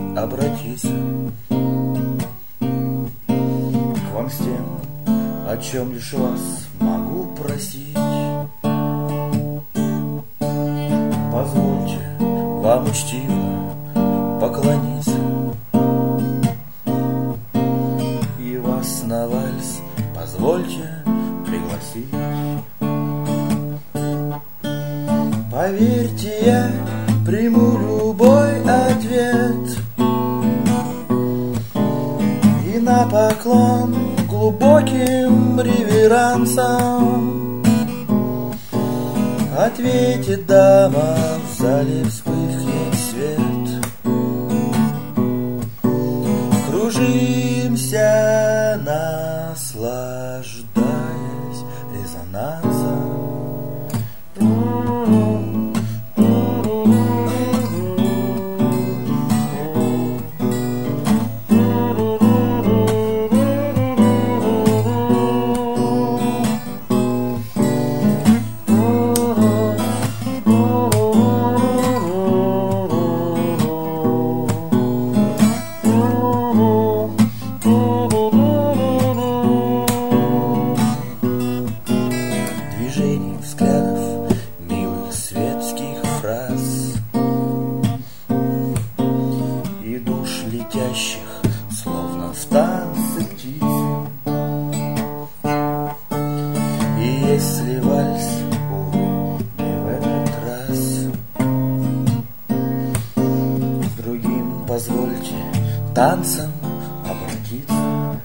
обратиться к вам с тем, о чем лишь вас могу просить. Позвольте вам учтиво поклониться и вас на вальс позвольте пригласить. Поверьте, я приму любой ответ и на поклон глубоким реверансом ответит дама, в зале вспыхнет свет. Кружимся, наслаждаясь резонансом. Взглядов, милых светских фраз и душ летящих, словно в танце птиц. И если вальс, увы, не в этот раз, с другим позвольте танцем обратиться.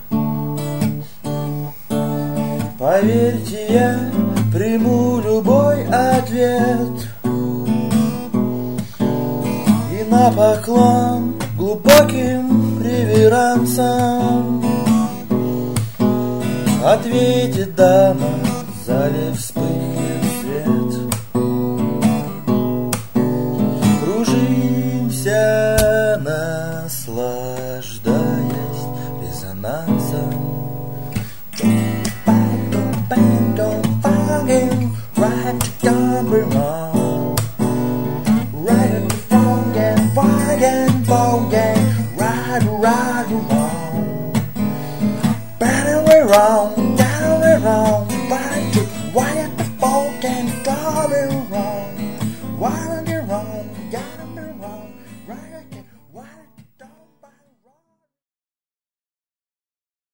Поверьте, я приму любой ответ и на поклон глубоким реверансом ответит дама, в зале вспыхнет свет. Кружимся, наслаждаясь резонансом. Right to come wrong, right and wrong and right and wrong and right and wrong, bad and way wrong, down and wrong, right to why at the fault and come wrong, why.